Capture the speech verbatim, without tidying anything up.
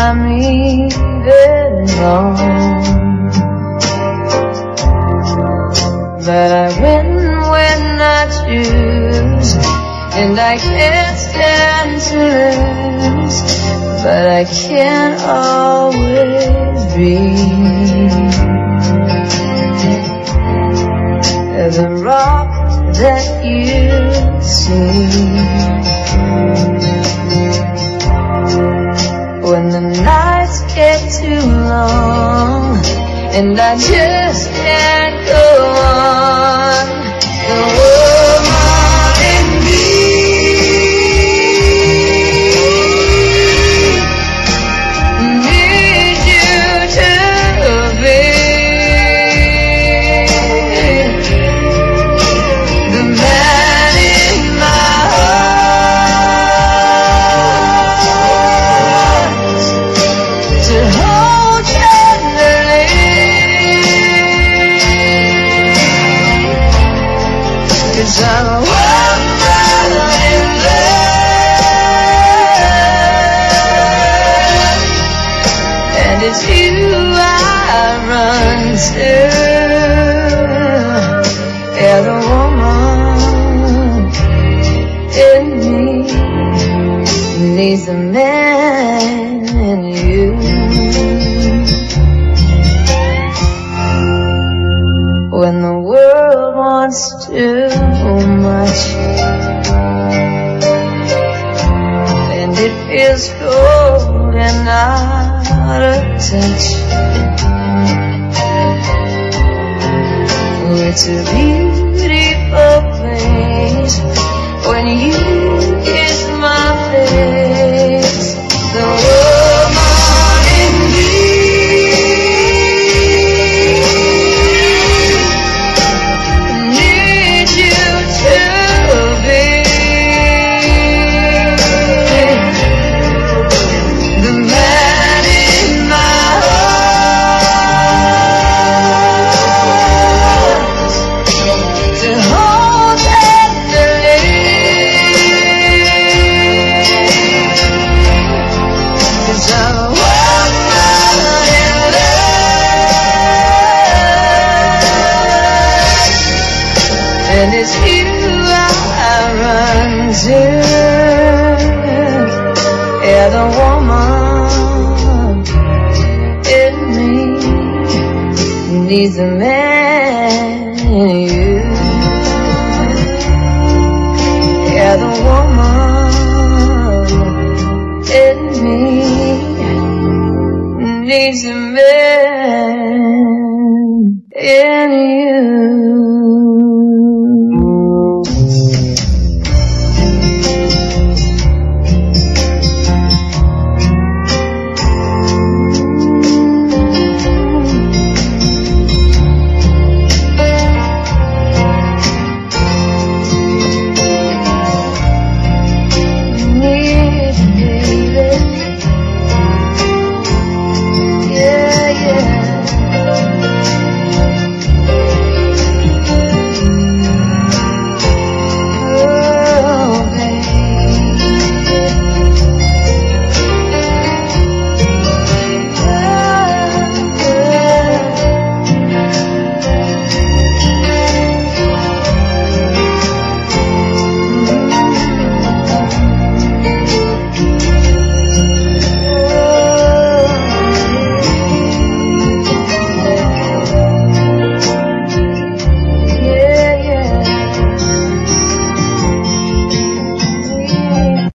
I'm even wrong, but I win when I choose, and I can't stand to lose, but I can't always be the rock that you see. When the nights get too long and I just can't go on, the woman in me needs you to be the man in my heart to hold tenderly, 'cause I'm a woman in love, and it's you I run to. Yeah, the woman in me needs a man in you. When the world wants too much and it feels cold and out of touch, it's a beautiful place when you kiss my face. The woman in me needs you to be the man in my heart to hold tenderly, 'cause I'm a woman in love, and it's you I run to. Yeah, the woman in me needs a man in you. Yeah, the woman in me needs a man in you.